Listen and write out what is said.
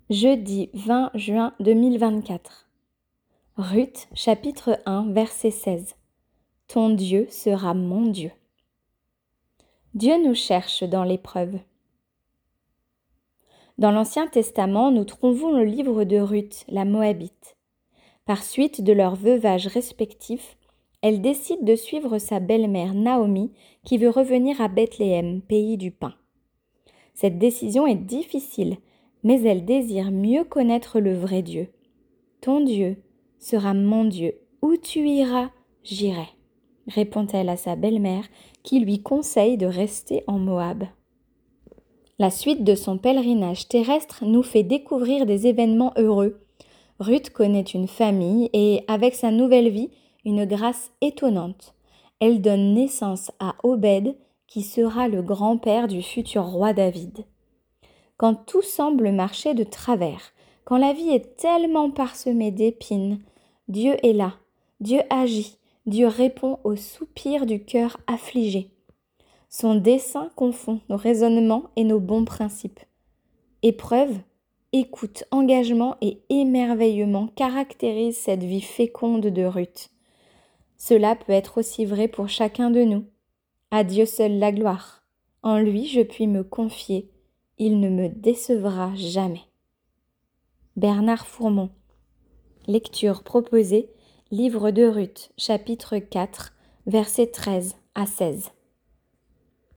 Jeudi 20 juin 2024. Ruth, chapitre 1, verset 16. Ton Dieu sera mon Dieu. Dieu nous cherche dans l'épreuve. Dans l'Ancien Testament, nous trouvons le livre de Ruth, la Moabite. Par suite de leurs veuvages respectifs, elle décide de suivre sa belle-mère Naomi qui veut revenir à Bethléem, pays du pain. Cette décision est difficile, mais elle désire mieux connaître le vrai Dieu. Ton Dieu sera mon Dieu. Où tu iras, j'irai, répond-elle à sa belle-mère qui lui conseille de rester en Moab. La suite de son pèlerinage terrestre nous fait découvrir des événements heureux. Ruth connaît une famille et, avec sa nouvelle vie, une grâce étonnante. Elle donne naissance à Obed, qui sera le grand-père du futur roi David. Quand tout semble marcher de travers, quand la vie est tellement parsemée d'épines, Dieu est là, Dieu agit, Dieu répond aux soupirs du cœur affligé. Son dessein confond nos raisonnements et nos bons principes. Épreuve, écoute, engagement et émerveillement caractérisent cette vie féconde de Ruth. Cela peut être aussi vrai pour chacun de nous. À Dieu seul la gloire. En lui je puis me confier. Il ne me décevra jamais. Bernard Fourmont. Lecture proposée, livre de Ruth, chapitre 4, versets 13 à 16.